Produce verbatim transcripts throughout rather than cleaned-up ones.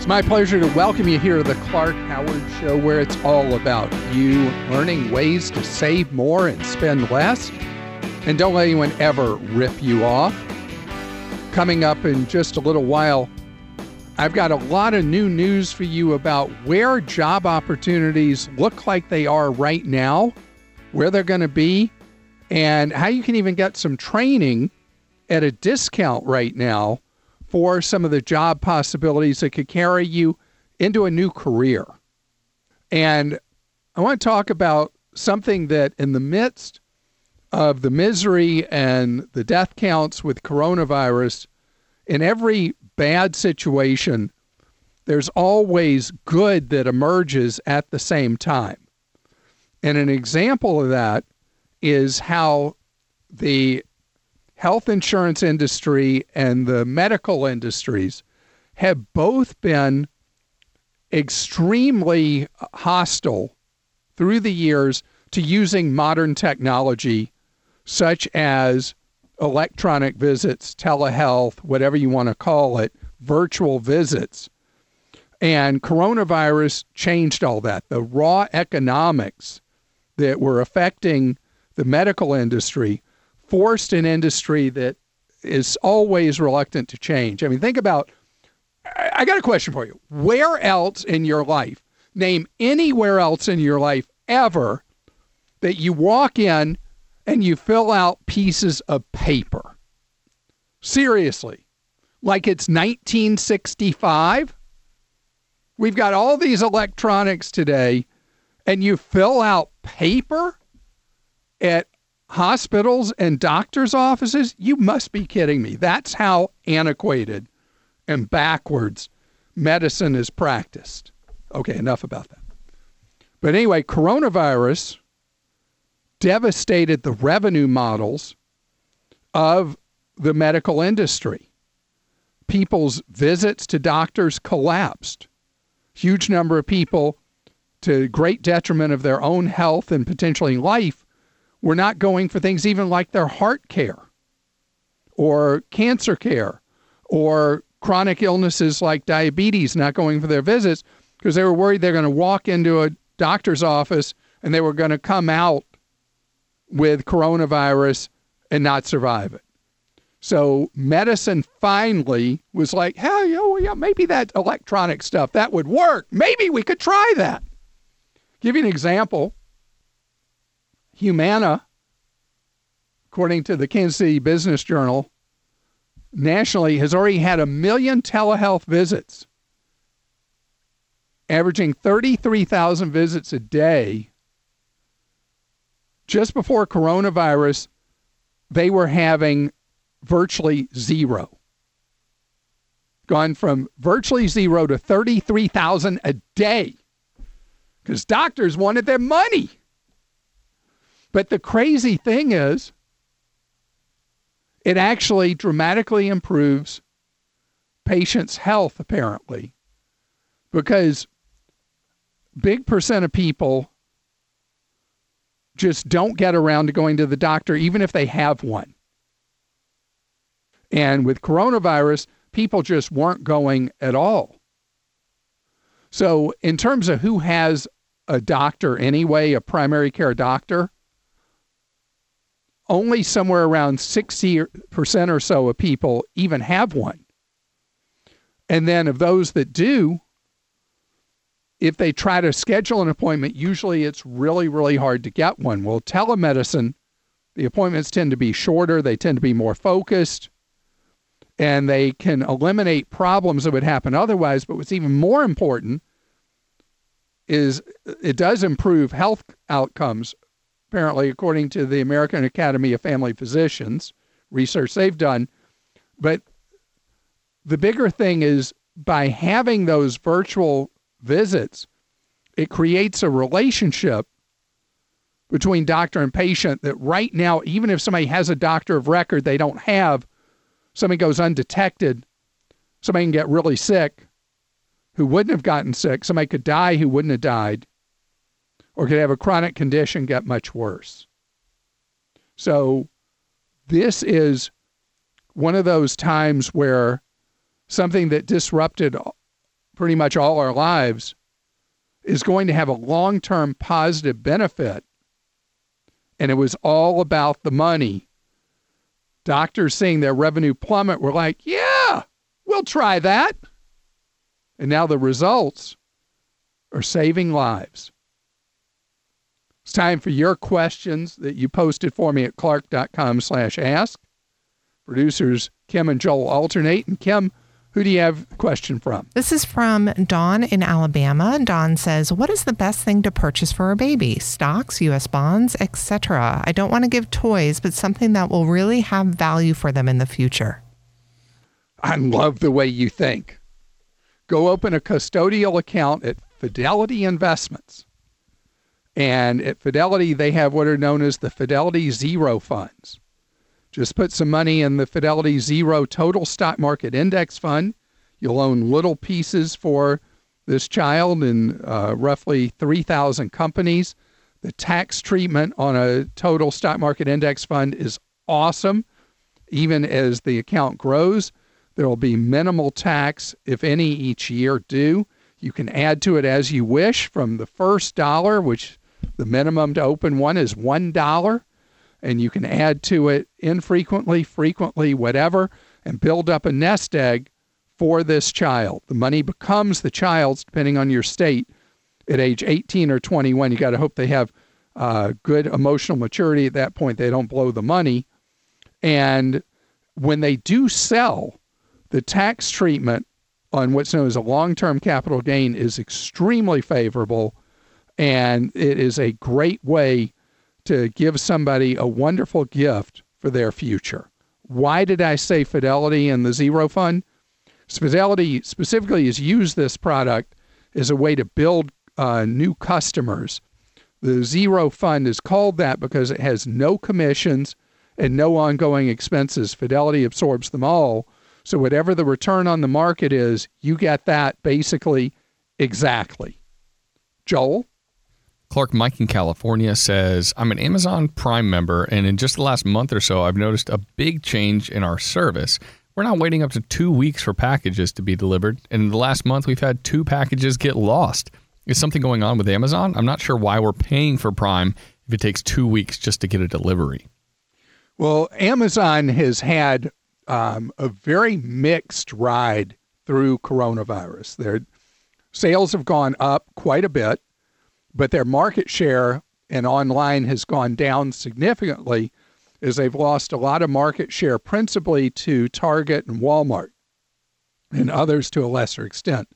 It's my pleasure to welcome you here to the Clark Howard Show, where it's all about you learning ways to save more and spend less. And don't let anyone ever rip you off. Coming up in just a little while, I've got a lot of new news for you about where job opportunities look like they are right now, where they're going to be, and how you can even get some training at a discount right now for some of the job possibilities that could carry you into a new career. And I want to talk about something that in the midst of the misery and the death counts with coronavirus, in every bad situation, there's always good that emerges at the same time. And an example of that is how the health insurance industry and the medical industries have both been extremely hostile through the years to using modern technology such as electronic visits, telehealth, whatever you want to call it, virtual visits. And coronavirus changed all that. The raw economics that were affecting the medical industry forced an industry that is always reluctant to change. I mean, think about, I got a question for you. Where else in your life, name anywhere else in your life ever that you walk in and you fill out pieces of paper? Seriously, like it's nineteen sixty-five? We've got all these electronics today, and you fill out paper at hospitals and doctors' offices? You must be kidding me. That's how antiquated and backwards medicine is practiced. Okay, enough about that. But anyway, coronavirus devastated the revenue models of the medical industry. People's visits to doctors collapsed. Huge number of people, to great detriment of their own health and potentially life, were not going for things even like their heart care or cancer care or chronic illnesses like diabetes, not going for their visits because they were worried they're going to walk into a doctor's office and they were going to come out with coronavirus and not survive it. So medicine finally was like, hell, yeah, yeah, maybe that electronic stuff, that would work. Maybe we could try that. Give you an example. Humana, according to the Kansas City Business Journal, nationally has already had a million telehealth visits, averaging thirty-three thousand visits a day. Just before coronavirus, they were having virtually zero. Gone from virtually zero to thirty-three thousand a day because doctors wanted their money. But the crazy thing is, it actually dramatically improves patients' health, apparently, because big percent of people just don't get around to going to the doctor, even if they have one. And with coronavirus, people just weren't going at all. So in terms of who has a doctor anyway, a primary care doctor, only somewhere around sixty percent or so of people even have one. And then of those that do, if they try to schedule an appointment, usually it's really, really hard to get one. Well, telemedicine, the appointments tend to be shorter, they tend to be more focused, and they can eliminate problems that would happen otherwise. But what's even more important is it does improve health outcomes. Apparently, according to the American Academy of Family Physicians, research they've done. But the bigger thing is by having those virtual visits, it creates a relationship between doctor and patient that right now, even if somebody has a doctor of record they don't have, somebody goes undetected, somebody can get really sick who wouldn't have gotten sick, somebody could die who wouldn't have died, or could have a chronic condition get much worse. So this is one of those times where something that disrupted pretty much all our lives is going to have a long-term positive benefit. And it was all about the money. Doctors seeing their revenue plummet were like, yeah, we'll try that. And now the results are saving lives. It's time for your questions that you posted for me at clark.com slash ask. Producers Kim and Joel alternate. And Kim, who do you have a question from? This is from Dawn in Alabama. Dawn says, what is the best thing to purchase for a baby? Stocks, U S bonds, et cetera. I don't want to give toys, but something that will really have value for them in the future. I love the way you think. Go open a custodial account at Fidelity Investments. And at Fidelity, they have what are known as the Fidelity Zero Funds. Just put some money in the Fidelity Zero Total Stock Market Index Fund. You'll own little pieces for this child in uh, roughly three thousand companies. The tax treatment on a total stock market index fund is awesome. Even as the account grows, there will be minimal tax, if any, each year due. You can add to it as you wish from the first dollar, which the minimum to open one is one dollar. And you can add to it infrequently, frequently, whatever, and build up a nest egg for this child. The money becomes the child's, depending on your state, at age eighteen or twenty-one. You got to hope they have uh, good emotional maturity at that point. They don't blow the money. And when they do sell, the tax treatment on what's known as a long-term capital gain is extremely favorable, and it is a great way to give somebody a wonderful gift for their future. Why did I say Fidelity and the Zero Fund? Fidelity specifically has used this product as a way to build uh, new customers. The Zero Fund is called that because it has no commissions and no ongoing expenses. Fidelity absorbs them all. So whatever the return on the market is, you get that basically exactly. Joel? Clark Mike in California says, I'm an Amazon Prime member, and in just the last month or so, I've noticed a big change in our service. We're now waiting up to two weeks for packages to be delivered, and in the last month, we've had two packages get lost. Is something going on with Amazon? I'm not sure why we're paying for Prime if it takes two weeks just to get a delivery. Well, Amazon has had um, a very mixed ride through coronavirus. Their sales have gone up quite a bit, but their market share in online has gone down significantly as they've lost a lot of market share, principally to Target and Walmart and others to a lesser extent.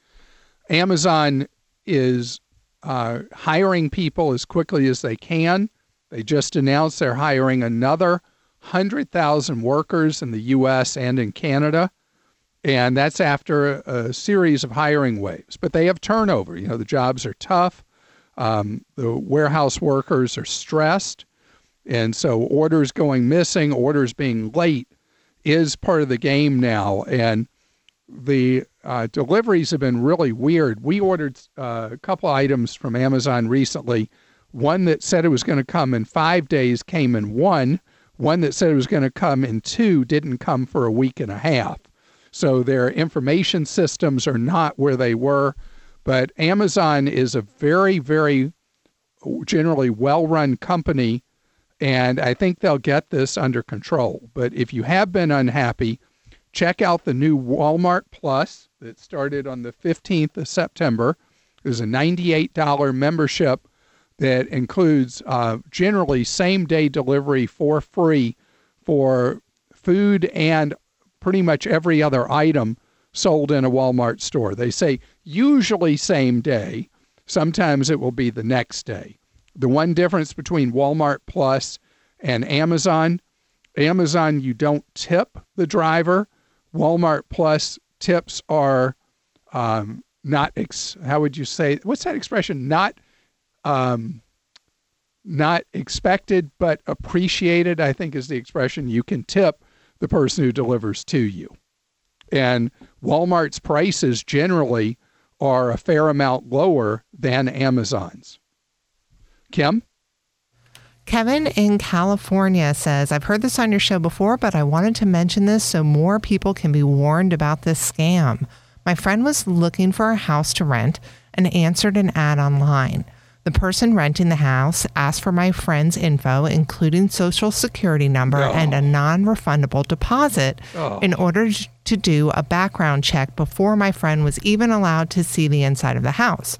Amazon is uh, hiring people as quickly as they can. They just announced they're hiring another one hundred thousand workers in the U S and in Canada, and that's after a, a series of hiring waves. But they have turnover. You know, the jobs are tough. Um, the warehouse workers are stressed, and so orders going missing, orders being late is part of the game now. And the uh, deliveries have been really weird. We ordered uh, a couple items from Amazon recently. One that said it was going to come in five days came in one. One that said it was going to come in two didn't come for a week and a half. So their information systems are not where they were. But Amazon is a very, very generally well-run company, and I think they'll get this under control. But if you have been unhappy, check out the new Walmart Plus that started on the fifteenth of September. There's a ninety-eight dollars membership that includes uh, generally same-day delivery for free for food and pretty much every other item sold in a Walmart store. They say usually same day. Sometimes it will be the next day. The one difference between Walmart Plus and Amazon, Amazon, you don't tip the driver. Walmart Plus tips are um, not, ex- how would you say, what's that expression? Not, um, not expected, but appreciated, I think is the expression. You can tip the person who delivers to you. And Walmart's prices generally are a fair amount lower than Amazon's. Kim? Kevin in California says, I've heard this on your show before, but I wanted to mention this so more people can be warned about this scam. My My friend was looking for a house to rent and answered an ad online. The person renting the house asked for my friend's info, including social security number Oh. and a non-refundable deposit Oh. in order to do a background check before my friend was even allowed to see the inside of the house.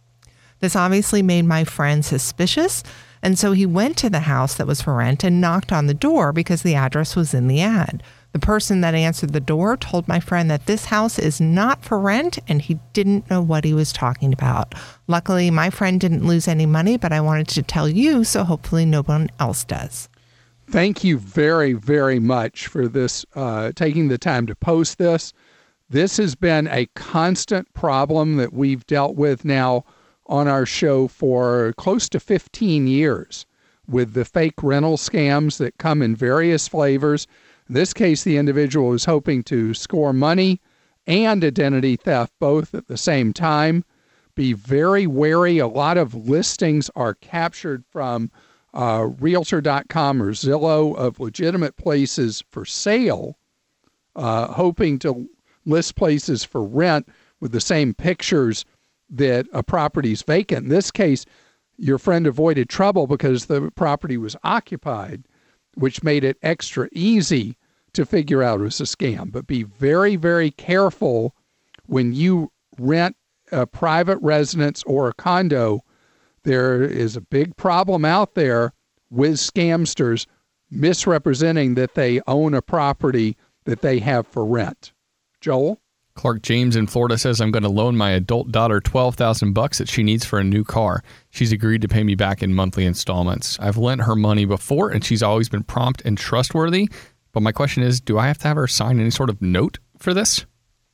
This obviously made my friend suspicious, and so he went to the house that was for rent and knocked on the door because the address was in the ad. The person that answered the door told my friend that this house is not for rent, and he didn't know what he was talking about. Luckily, my friend didn't lose any money, but I wanted to tell you, so hopefully no one else does. Thank you very, very much for this, uh, taking the time to post this. This has been a constant problem that we've dealt with now on our show for close to fifteen years with the fake rental scams that come in various flavors. In this case, the individual was hoping to score money and identity theft both at the same time. Be very wary. A lot of listings are captured from uh, Realtor dot com or Zillow of legitimate places for sale, uh, hoping to list places for rent with the same pictures that a property's vacant. In this case, your friend avoided trouble because the property was occupied, which made it extra easy to figure out it was a scam. But be very, very careful when you rent a private residence or a condo. There is a big problem out there with scamsters misrepresenting that they own a property that they have for rent. Joel? Clark James in Florida says, I'm going to loan my adult daughter twelve thousand bucks that she needs for a new car. She's agreed to pay me back in monthly installments. I've lent her money before, and she's always been prompt and trustworthy. But my question is, do I have to have her sign any sort of note for this?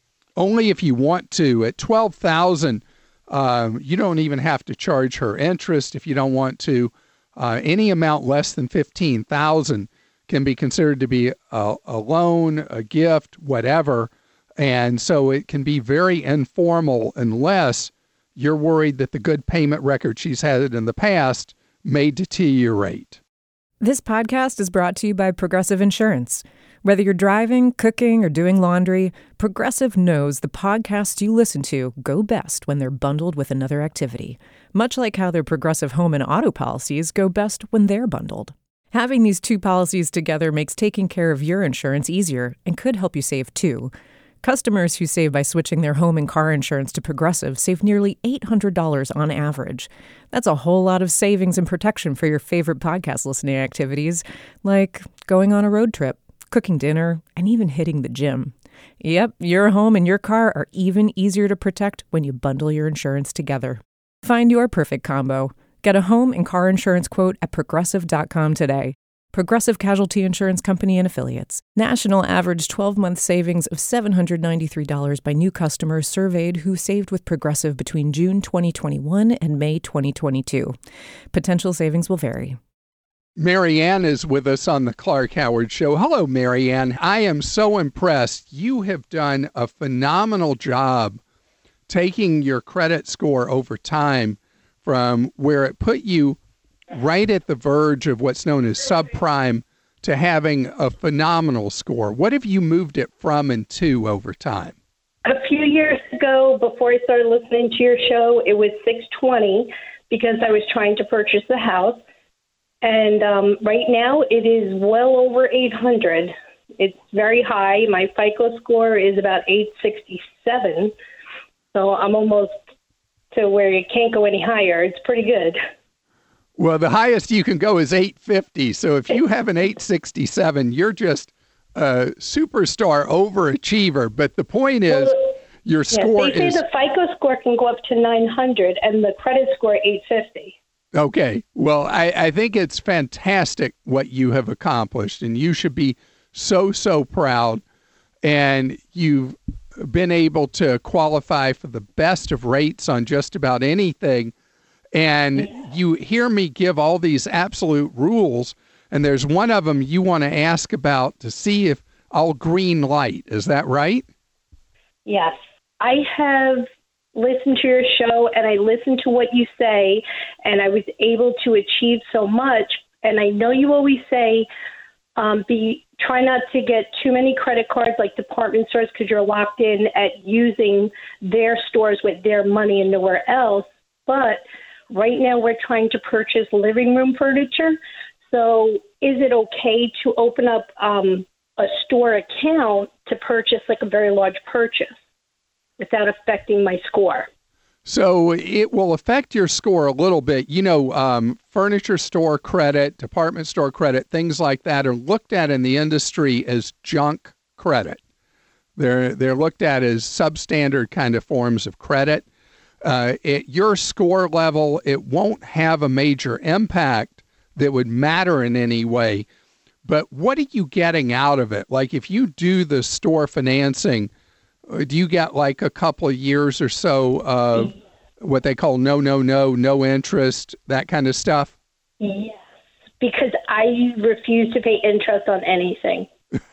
Only if you want to. At twelve thousand dollars, um, you don't even have to charge her interest if you don't want to. Uh, any amount less than fifteen thousand dollars can be considered to be a, a loan, a gift, whatever. And so it can be very informal unless you're worried that the good payment record she's had in the past may deteriorate. This podcast is brought to you by Progressive Insurance. Whether you're driving, cooking, or doing laundry, Progressive knows the podcasts you listen to go best when they're bundled with another activity, much like how their Progressive home and auto policies go best when they're bundled. Having these two policies together makes taking care of your insurance easier and could help you save too. Customers who save by switching their home and car insurance to Progressive save nearly eight hundred dollars on average. That's a whole lot of savings and protection for your favorite podcast listening activities, like going on a road trip, cooking dinner, and even hitting the gym. Yep, your home and your car are even easier to protect when you bundle your insurance together. Find your perfect combo. Get a home and car insurance quote at progressive dot com today. Progressive Casualty Insurance Company and Affiliates. National average twelve-month savings of seven hundred ninety-three dollars by new customers surveyed who saved with Progressive between June twenty twenty-one and May twenty twenty-two. Potential savings will vary. Marianne is with us on the Clark Howard Show. Hello, Marianne. I am so impressed. You have done a phenomenal job taking your credit score over time from where it put you right at the verge of what's known as subprime to having a phenomenal score. What have you moved it from and to over time? A few years ago, before I started listening to your show, it was six twenty because I was trying to purchase the house. And um, right now it is well over eight hundred. It's very high. My FICO score is about eight sixty-seven. So I'm almost to where it can't go any higher. It's pretty good. Well, the highest you can go is eight fifty. So if you have an eight sixty-seven, you're just a superstar overachiever. But the point is, well, your score yes, they say is... the FICO score can go up to nine hundred and the credit score eight fifty. Okay. Well, I, I think it's fantastic what you have accomplished, and you should be so, so proud. And you've been able to qualify for the best of rates on just about anything. And you hear me give all these absolute rules, and there's one of them you want to ask about to see if I'll green light. Is that right? Yes. I have listened to your show, and I listened to what you say, and I was able to achieve so much. And I know you always say, um, be try not to get too many credit cards like department stores because you're locked in at using their stores with their money and nowhere else. But right now we're trying to purchase living room furniture. So is it okay to open up um, a store account to purchase like a very large purchase without affecting my score? So it will affect your score a little bit. You know, um, furniture store credit, department store credit, things like that are looked at in the industry as junk credit. They're they're looked at as substandard kind of forms of credit. Uh, at your score level, it won't have a major impact that would matter in any way. But what are you getting out of it? Like if you do the store financing, do you get like a couple of years or so of what they call no, no, no, no interest, that kind of stuff? Yes, because I refuse to pay interest on anything.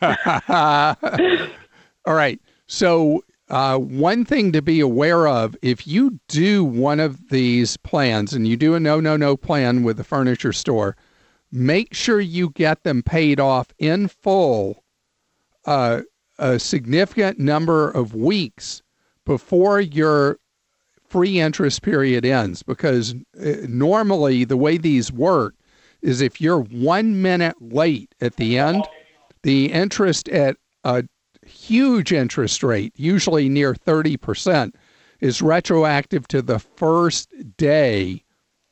All right. So uh, one thing to be aware of, if you do one of these plans and you do a no, no, no plan with the furniture store, make sure you get them paid off in full uh, a significant number of weeks before your free interest period ends, because normally the way these work is if you're one minute late at the end, the interest at a huge interest rate, usually near thirty percent, is retroactive to the first day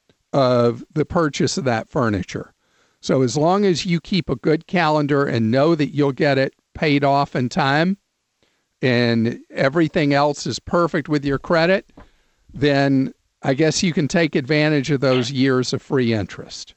of the purchase of that furniture. So as long as you keep a good calendar and know that you'll get it paid off in time and everything else is perfect with your credit, then I guess you can take advantage of those years of free interest.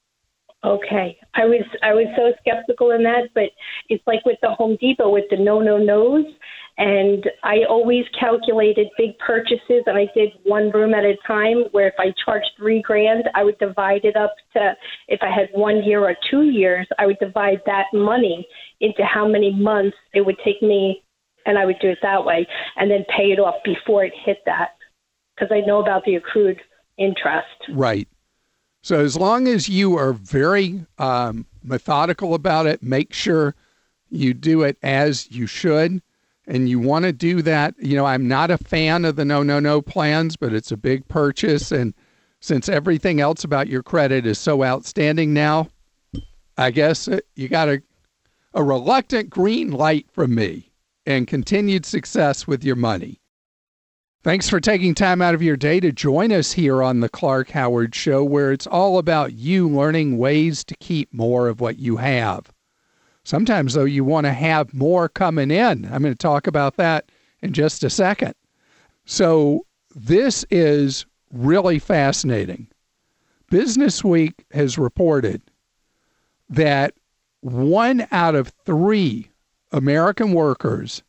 Okay. I was I was so skeptical in that, but it's like with the Home Depot with the no, no, no's. And I always calculated big purchases, and I did one room at a time, where if I charged three grand, I would divide it up to, if I had one year or two years, I would divide that money into how many months it would take me, and I would do it that way, and then pay it off before it hit that, because I know about the accrued interest. Right. So as long as you are very um, methodical about it, make sure you do it as you should. And you want to do that. You know, I'm not a fan of the no, no, no plans, but it's a big purchase. And since everything else about your credit is so outstanding now, I guess you got a, a reluctant green light from me and continued success with your money. Thanks for taking time out of your day to join us here on the Clark Howard Show, where it's all about you learning ways to keep more of what you have. Sometimes, though, you want to have more coming in. I'm going to talk about that in just a second. So this is really fascinating. Business Week has reported that one out of three American workers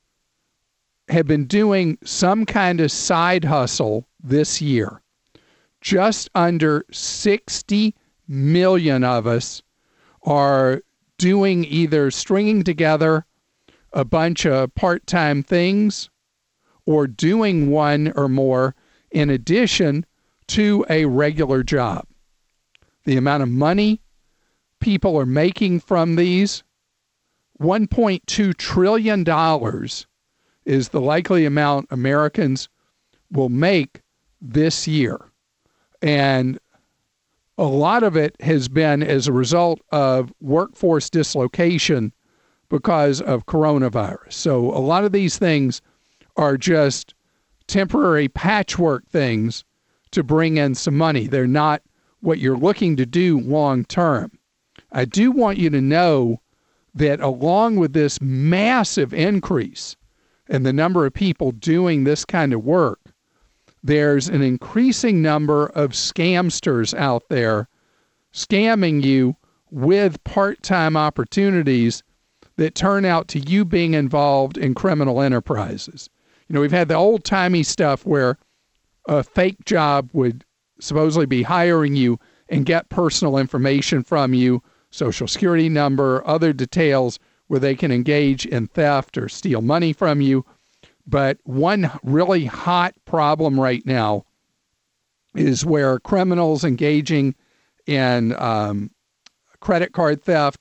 have been doing some kind of side hustle this year. Just under sixty million of us are doing either stringing together a bunch of part-time things or doing one or more in addition to a regular job. The amount of money people are making from these, one point two trillion dollars is the likely amount Americans will make this year. And a lot of it has been as a result of workforce dislocation because of coronavirus. So a lot of these things are just temporary patchwork things to bring in some money. They're not what you're looking to do long term. I do want you to know that along with this massive increase in the number of people doing this kind of work, there's an increasing number of scamsters out there scamming you with part-time opportunities that turn out to you being involved in criminal enterprises. You know, we've had the old-timey stuff where a fake job would supposedly be hiring you and get personal information from you, social security number, other details where they can engage in theft or steal money from you. But one really hot problem right now is where criminals engaging in um, credit card theft,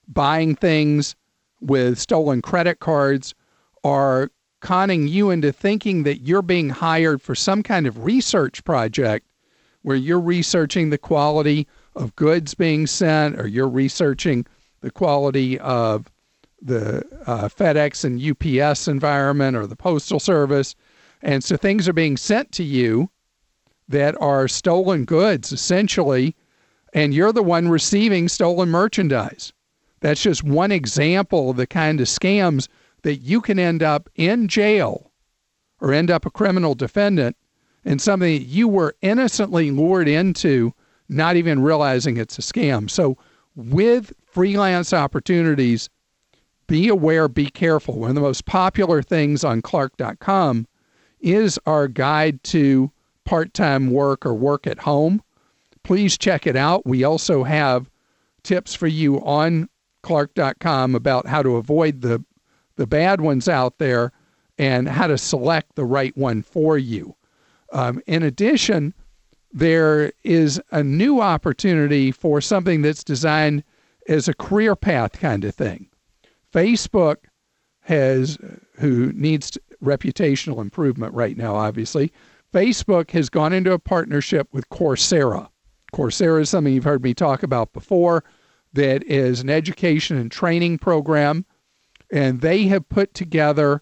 buying things with stolen credit cards are conning you into thinking that you're being hired for some kind of research project where you're researching the quality of goods being sent, or you're researching the quality of the uh, FedEx and U P S environment or the Postal Service. And so things are being sent to you that are stolen goods, essentially, and you're the one receiving stolen merchandise. That's just one example of the kind of scams that you can end up in jail or end up a criminal defendant in something that you were innocently lured into, not even realizing it's a scam. So with freelance opportunities, be aware, be careful. One of the most popular things on Clark dot com is our guide to part-time work or work at home. Please check it out. We also have tips for you on Clark dot com about how to avoid the the bad ones out there and how to select the right one for you. Um, in addition, there is a new opportunity for something that's designed as a career path kind of thing. Facebook has, who needs reputational improvement right now, obviously, Facebook has gone into a partnership with Coursera. Coursera is something you've heard me talk about before, that is an education and training program. And they have put together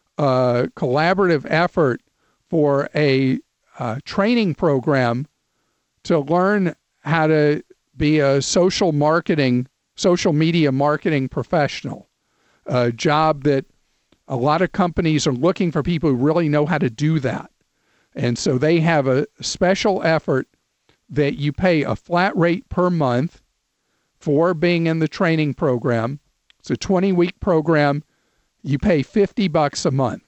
a collaborative effort for a uh, training program to learn how to be a social marketing, social media marketing professional, a job that a lot of companies are looking for people who really know how to do that. And so they have a special effort that you pay a flat rate per month for being in the training program. It's a twenty-week program. You pay fifty bucks a month.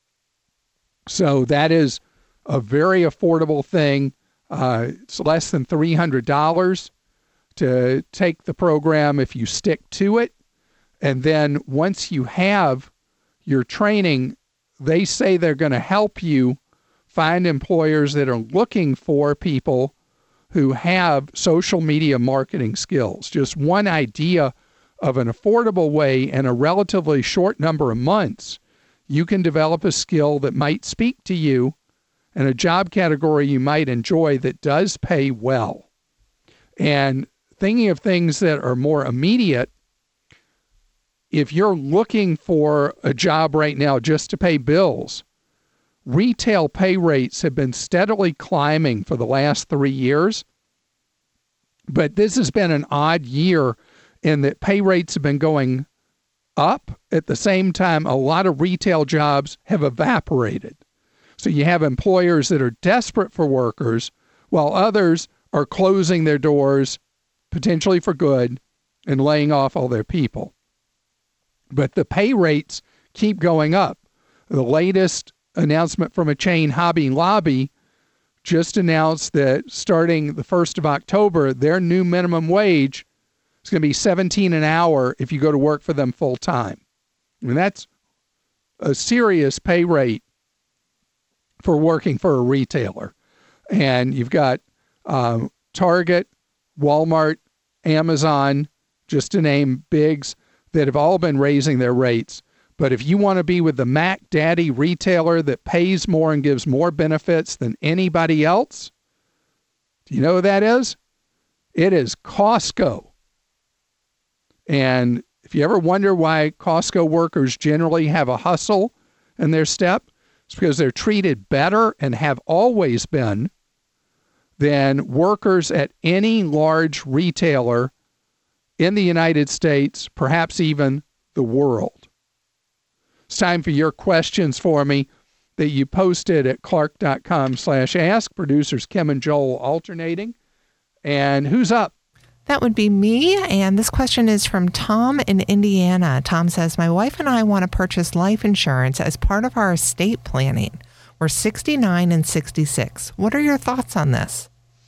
So that is a very affordable thing. Uh, it's less than three hundred dollars to take the program if you stick to it. And then once you have your training, they say they're going to help you find employers that are looking for people who have social media marketing skills. Just one idea of an affordable way in a relatively short number of months, you can develop a skill that might speak to you and a job category you might enjoy that does pay well. And thinking of things that are more immediate, if you're looking for a job right now just to pay bills, retail pay rates have been steadily climbing for the last three years. But this has been an odd year in that pay rates have been going up. At the same time, a lot of retail jobs have evaporated. So you have employers that are desperate for workers, while others are closing their doors, potentially for good, and laying off all their people. But the pay rates keep going up. The latest announcement from a chain, Hobby Lobby, just announced that starting the first of October, their new minimum wage is going to be seventeen dollars an hour if you go to work for them full time. I mean, that's a serious pay rate for working for a retailer. And you've got uh, Target, Walmart, Amazon, just to name bigs, that have all been raising their rates. But if you want to be with the Mac Daddy retailer that pays more and gives more benefits than anybody else, do you know who that is? It is Costco. And if you ever wonder why Costco workers generally have a hustle in their step, it's because they're treated better and have always been than workers at any large retailer in the United States, perhaps even the world. It's time for your questions for me that you posted at clark.com slash ask. Producers Kim and Joel alternating. And who's up? That would be me. And this question is from Tom in Indiana. Tom says, my wife and I want to purchase life insurance as part of our estate planning. We're sixty-nine and sixty-six. What are your thoughts on this?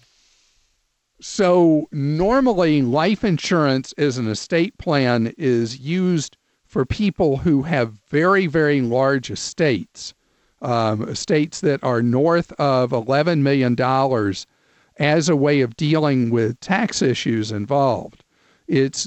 So normally life insurance as an estate plan is used for people who have very, very large estates, um, estates that are north of eleven million dollars, as a way of dealing with tax issues involved. It's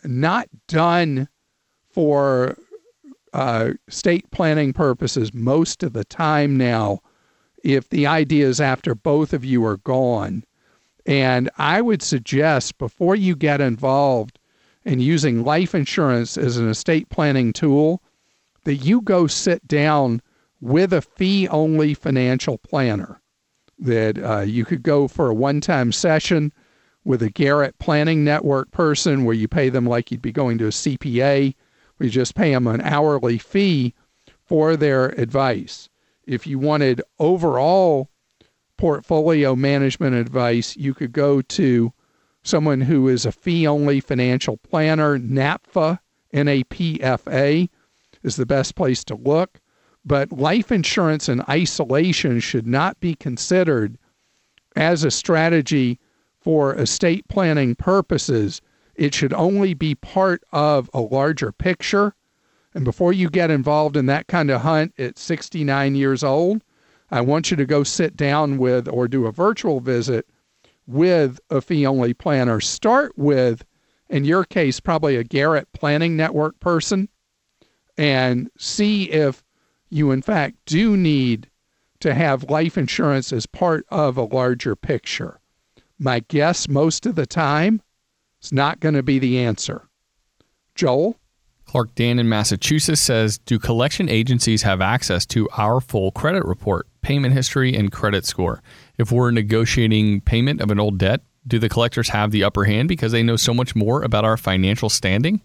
not done for uh, estate planning purposes most of the time now if the idea is after both of you are gone. And I would suggest before you get involved in using life insurance as an estate planning tool, that you go sit down with a fee-only financial planner. That uh, you could go for a one-time session with a Garrett Planning Network person where you pay them like you'd be going to a C P A. We just pay them an hourly fee for their advice. If you wanted overall portfolio management advice, you could go to someone who is a fee-only financial planner. NAPFA, N A P F A, is the best place to look. But life insurance in isolation should not be considered as a strategy for estate planning purposes. It should only be part of a larger picture. And before you get involved in that kind of hunt at sixty-nine years old, I want you to go sit down with or do a virtual visit with a fee-only planner. Start with, in your case, probably a Garrett Planning Network person, and see if you, in fact, do need to have life insurance as part of a larger picture. My guess most of the time, it's not going to be the answer. Joel? Clark Dan in Massachusetts says, do collection agencies have access to our full credit report, payment history, and credit score? If we're negotiating payment of an old debt, do the collectors have the upper hand because they know so much more about our financial standing?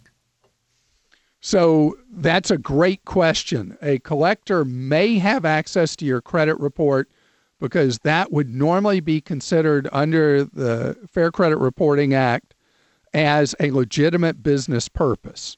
So that's a great question. A collector may have access to your credit report because that would normally be considered under the Fair Credit Reporting Act as a legitimate business purpose.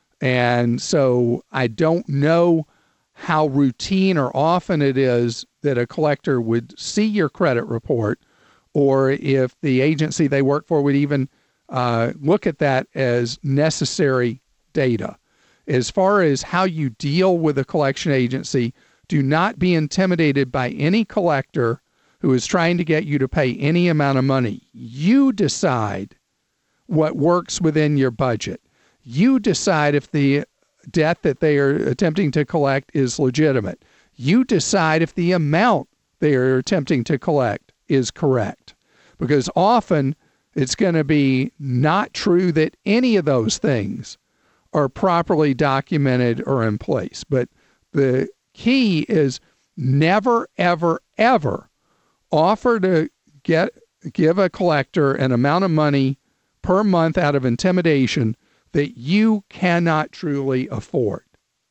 And so I don't know how routine or often it is that a collector would see your credit report, or if the agency they work for would even uh, look at that as necessary data. As far as how you deal with a collection agency, do not be intimidated by any collector who is trying to get you to pay any amount of money. You decide what works within your budget. You decide if the debt that they are attempting to collect is legitimate. You decide if the amount they are attempting to collect is correct. Because often it's going to be not true that any of those things are properly documented or in place. But the key is never, ever, ever offer to get give a collector an amount of money per month out of intimidation that you cannot truly afford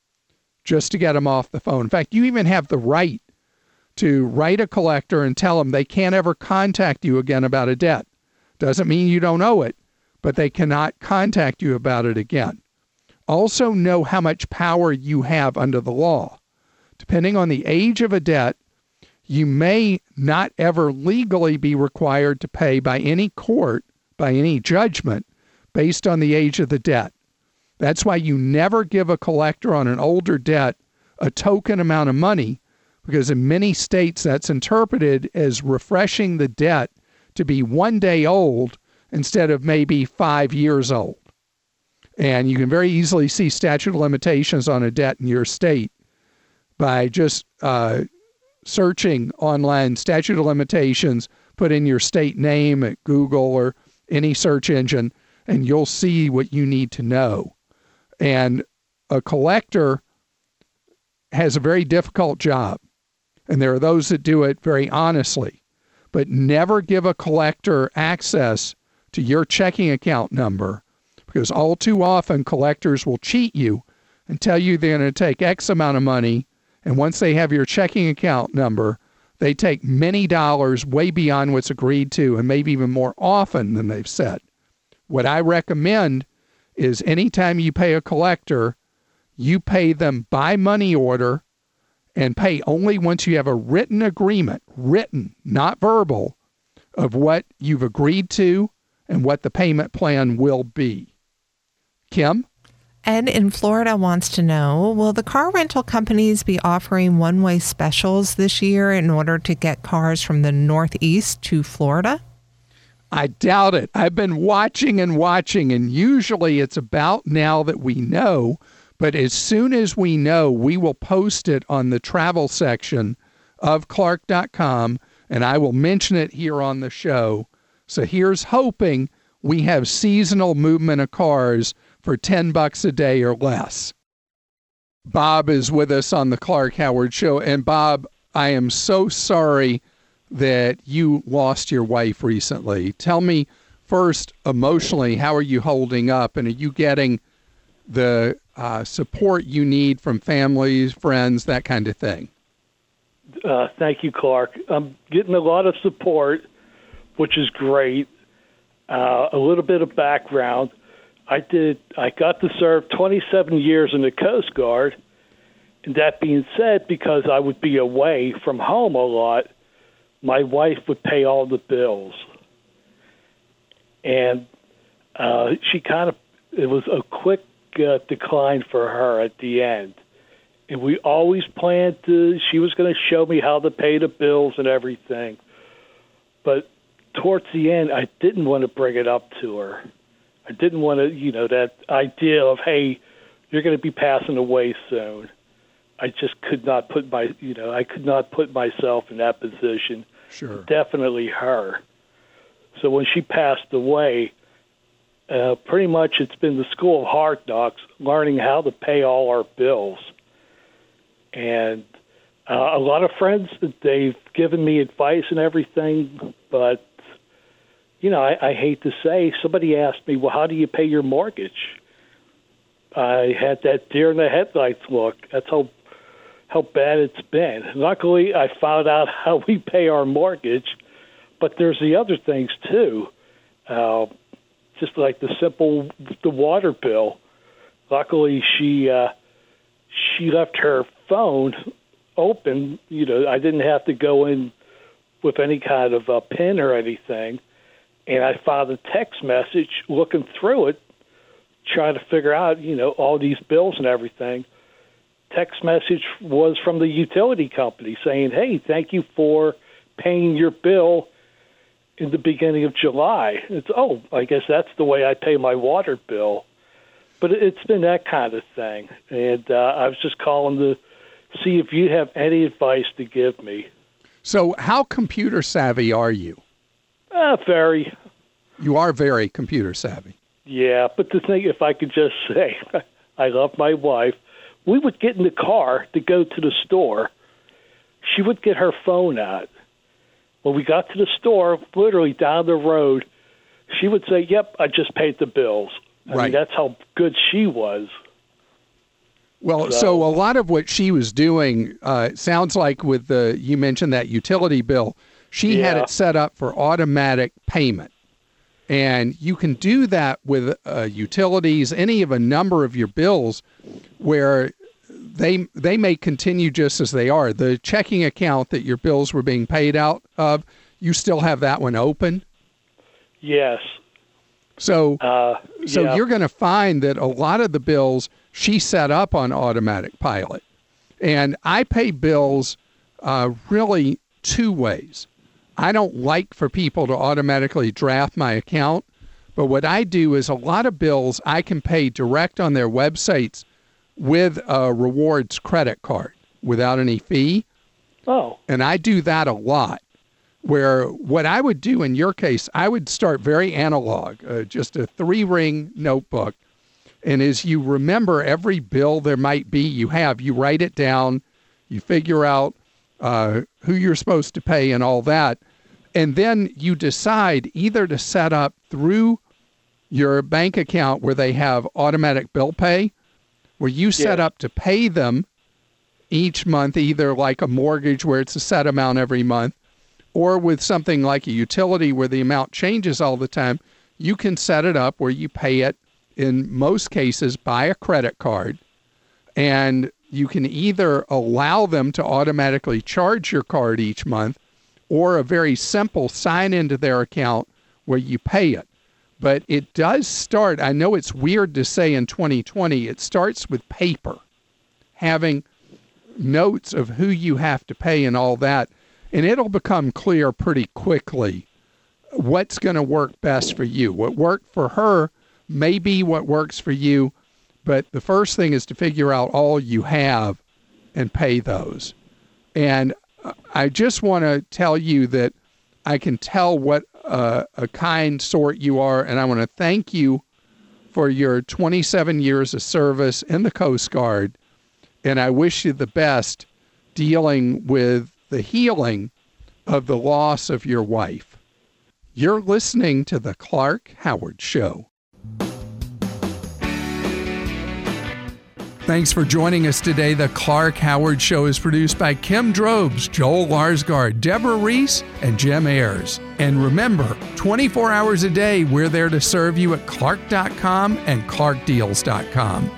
just to get them off the phone. In fact, you even have the right to write a collector and tell them they can't ever contact you again about a debt. Doesn't mean you don't owe it, but they cannot contact you about it again. Also know how much power you have under the law. Depending on the age of a debt, you may not ever legally be required to pay by any court, by any judgment, based on the age of the debt. That's why you never give a collector on an older debt a token amount of money, because in many states that's interpreted as refreshing the debt to be one day old instead of maybe five years old. And you can very easily see statute of limitations on a debt in your state by just uh, searching online statute of limitations, put in your state name at Google or any search engine, and you'll see what you need to know. And a collector has a very difficult job, and there are those that do it very honestly, but never give a collector access to your checking account number, because all too often collectors will cheat you and tell you they're going to take X amount of money, and once they have your checking account number, they take many dollars way beyond what's agreed to, and maybe even more often than they've said. What I recommend is anytime you pay a collector, you pay them by money order and pay only once you have a written agreement, written, not verbal, of what you've agreed to and what the payment plan will be. Kim? Ed in Florida wants to know, will the car rental companies be offering one-way specials this year in order to get cars from the Northeast to Florida? I doubt it. I've been watching and watching, and usually it's about now that we know. But as soon as we know, we will post it on the travel section of Clark dot com, and I will mention it here on the show. So here's hoping we have seasonal movement of cars for ten bucks a day or less. Bob is with us on the Clark Howard Show. And Bob, I am so sorry that you lost your wife recently. Tell me first, emotionally, how are you holding up? And are you getting the uh, support you need from families, friends, that kind of thing? Uh, thank you, Clark. I'm getting a lot of support, which is great. Uh, a little bit of background. I did. I got to serve twenty-seven years in the Coast Guard. And that being said, because I would be away from home a lot, my wife would pay all the bills. And uh, she kind of, it was a quick uh, decline for her at the end. And we always planned to, she was going to show me how to pay the bills and everything. But towards the end, I didn't want to bring it up to her. I didn't want to, you know, that idea of, hey, you're going to be passing away soon. I just could not put my, you know, I could not put myself in that position. Sure. Definitely her. So when she passed away, uh, pretty much it's been the school of hard knocks, learning how to pay all our bills. And uh, a lot of friends, they've given me advice and everything, but, you know, I, I hate to say, somebody asked me, well, how do you pay your mortgage? I had that deer in the headlights look. That's how how bad it's been. Luckily, I found out how we pay our mortgage, but there's the other things too, uh, just like the simple the water bill. Luckily, she uh, she left her phone open. You know, I didn't have to go in with any kind of a pin or anything, and I found a text message looking through it, trying to figure out, you know, all these bills and everything. Text message was from the utility company saying, hey, thank you for paying your bill in the beginning of July. It's, oh, I guess that's the way I pay my water bill. But it's been that kind of thing. And uh, I was just calling to see if you have any advice to give me. So how computer savvy are you? Uh, very. You are very computer savvy. Yeah, but the thing, if I could just say, I love my wife. We would get in the car to go to the store. She would get her phone out. When we got to the store, literally down the road, she would say, yep, I just paid the bills. I right. mean, that's how good she was. Well, so, so a lot of what she was doing uh, sounds like with the, you mentioned that utility bill, she yeah. had it set up for automatic payment. And you can do that with uh, utilities, any of a number of your bills where they they may continue just as they are. The checking account that your bills were being paid out of, you still have that one open? Yes. So, uh, so yeah. you're going to find that a lot of the bills she set up on automatic pilot. And I pay bills uh, really two ways. I don't like for people to automatically draft my account, but what I do is a lot of bills I can pay direct on their websites with a rewards credit card without any fee. Oh. And I do that a lot, where what I would do in your case, I would start very analog, uh, just a three-ring notebook. And as you remember every bill there might be you have, you write it down, you figure out uh, who you're supposed to pay and all that. And then you decide either to set up through your bank account where they have automatic bill pay, where you set yeah. up to pay them each month, either like a mortgage where it's a set amount every month, or with something like a utility where the amount changes all the time. You can set it up where you pay it, in most cases, by a credit card. And you can either allow them to automatically charge your card each month, or a very simple sign into their account where you pay it. But it does start, I know it's weird to say in twenty twenty, it starts with paper, having notes of who you have to pay and all that. And it'll become clear pretty quickly what's going to work best for you. What worked for her may be what works for you, but the first thing is to figure out all you have and pay those. And I just want to tell you that I can tell what uh, a kind sort you are, and I want to thank you for your twenty-seven years of service in the Coast Guard, and I wish you the best dealing with the healing of the loss of your wife. You're listening to The Clark Howard Show. Thanks for joining us today. The Clark Howard Show is produced by Kim Drobes, Joel Larsgaard, Deborah Reese, and Jim Ayers. And remember, twenty-four hours a day, we're there to serve you at clark dot com and clark deals dot com.